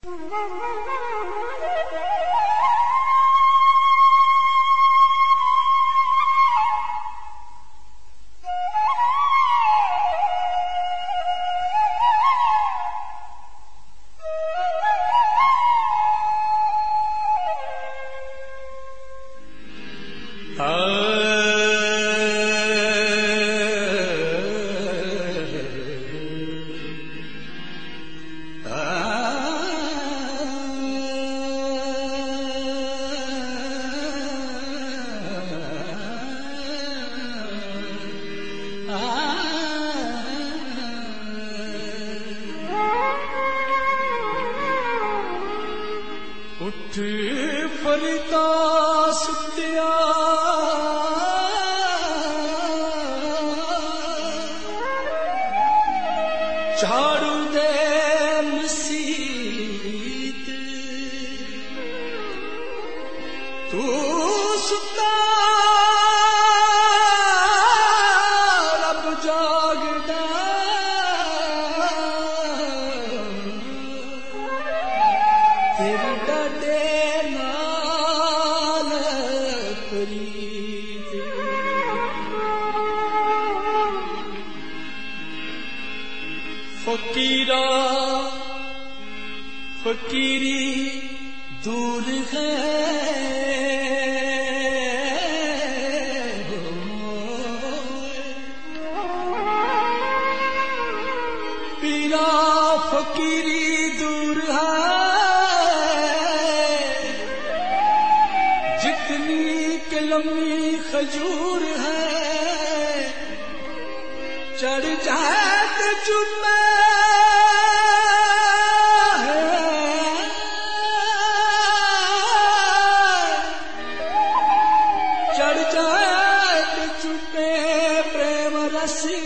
उठ फरिता सुत्या झाड़ू दे मसीत तू सुता रब जागदा तेरी डाडे नाल प्रीत फकीरा फकीरी दूर है पीरा फकीरी दूर है जितनी के लम्बी खजूर है चढ़ जाए तो चुम्मे चढ़ जाए तो चुम्मे प्रेम रसी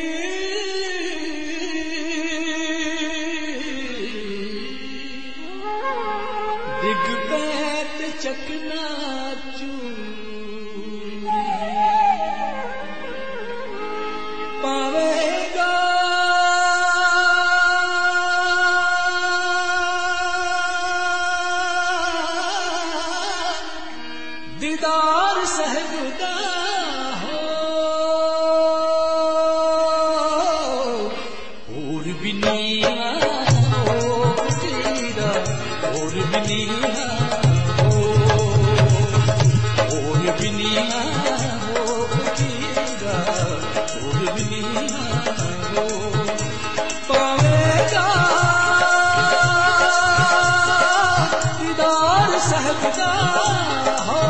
दिग पैत चकना पावेगा दीदार सहबदा हो और भी नीला हो तेरा और भी नीला हो और भी नीला हो तेरा और भी नीला हो पावेगा दीदार सहबदा हो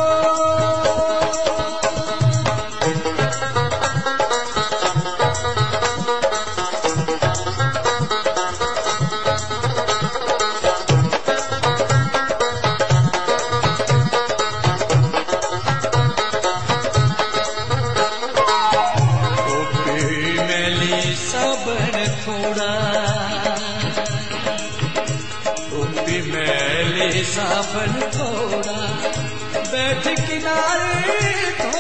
साबन थोड़ा टोपी मैले साबन थोड़ा बैठ किनारे तो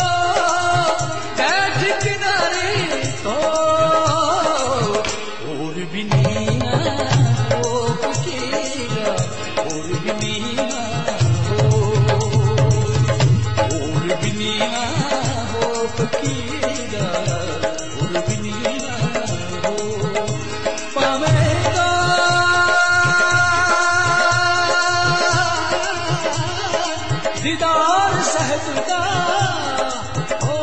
बैठ किनारे तो और भी नीला हो फकीरा और भी नीला हो और भी नीला हो फकीरा और भी नीला हो पावेगा दीदार सहबदा हो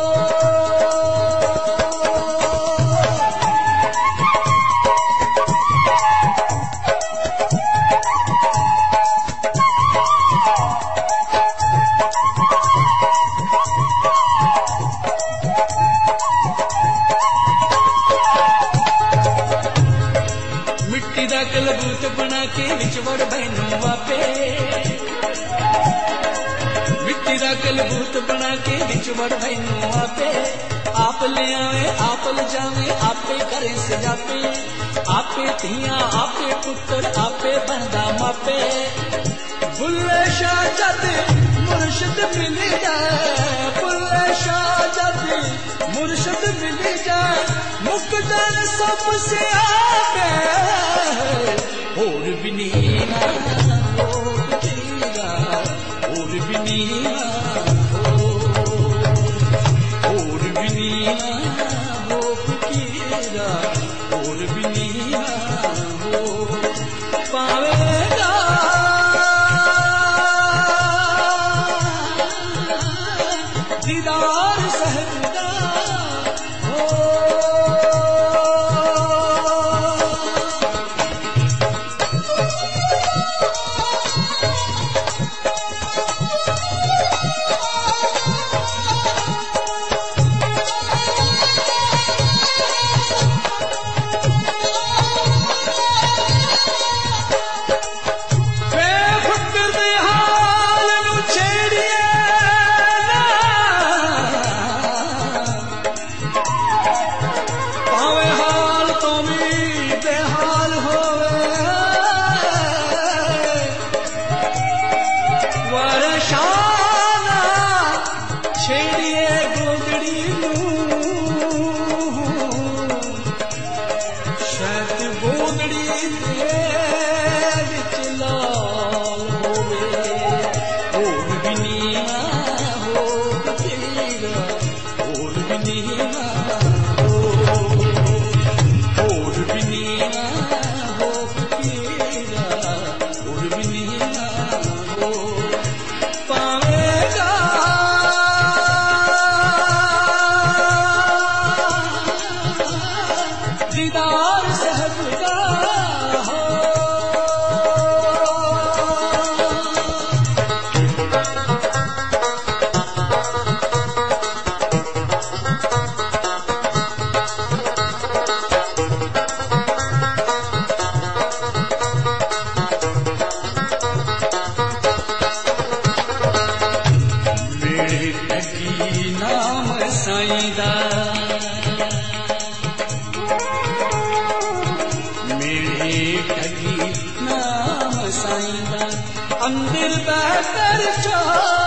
मिट्टी दा कलबूत बना के विच वड़ बैनू आपे मिट्टी दा कलबूत बना के विच वड़ बैनू आपे आप ले आवे आप ले जावे आपे करे सजापे आपे तियां आपे पुत्र आपे बनदा मापे बुल्ले शाह जद मुर्शिद मिली जाए बुल्ले शाह जद मुर्शिद मिली जाए मुकदर सबसे आपे ਹੋਰ ਵੀ ਨੀ ਨਾ ਹੋ ਫਕੀਰਾ ਹੋਰ ਵੀ ਨੀ ਨਾ ਹੋਰ ਵੀ ਨੀ ਨਾ ਹੋ ਫਕੀਰਾ ਹੋਰ ਵੀ ਨੀ ਨਾ ਹੋ ਪਾਵੇਗਾ ਦੀਦਾਰ ਸਾਹਿਬ ਦਾ अंदर बहकर जो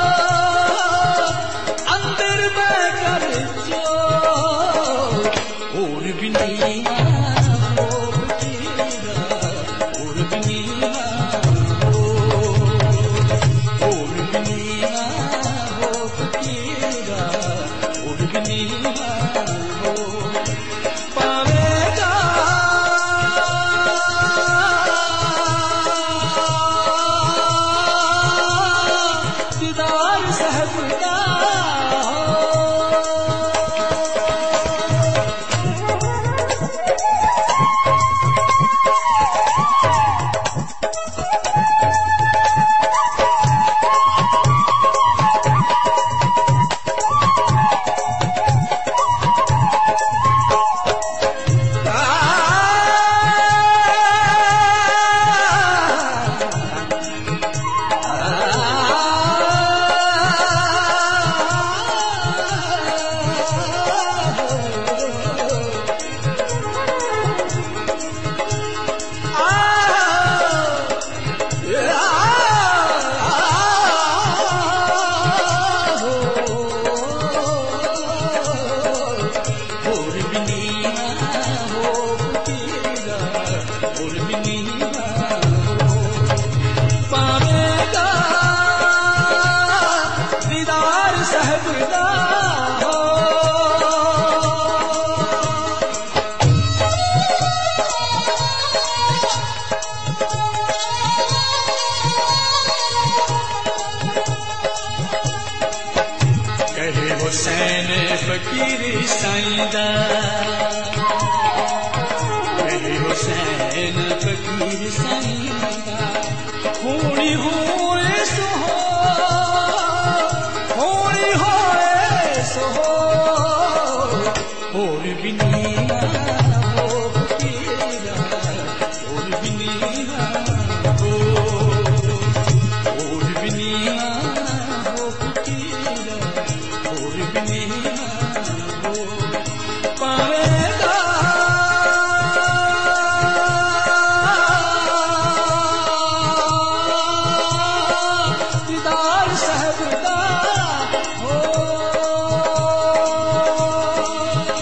अंदर बहकर जो और भी नहीं हो फकीरा और भी नहीं हो और भी नहीं हो फकीरा और भी नहीं हो पावेगा दीदार साहब का हुसैन फकीर साईंदा हुसैन फकीर साईंदा होली होए सो होली होए सो होर भी नहीं हो फकीरा होर भी नहीं हो होर भी नहीं हो फकीरा होर भी नहीं हो पावेगा दीदार साहब का हो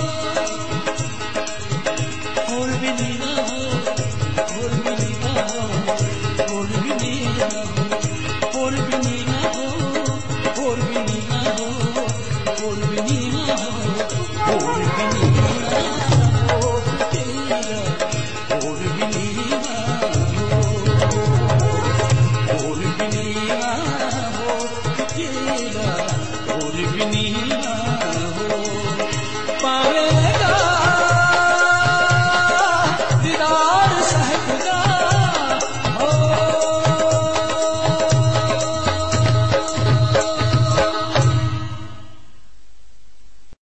होर भी नहीं हो होर भी नहीं हो पावेगा दीदार साहिब का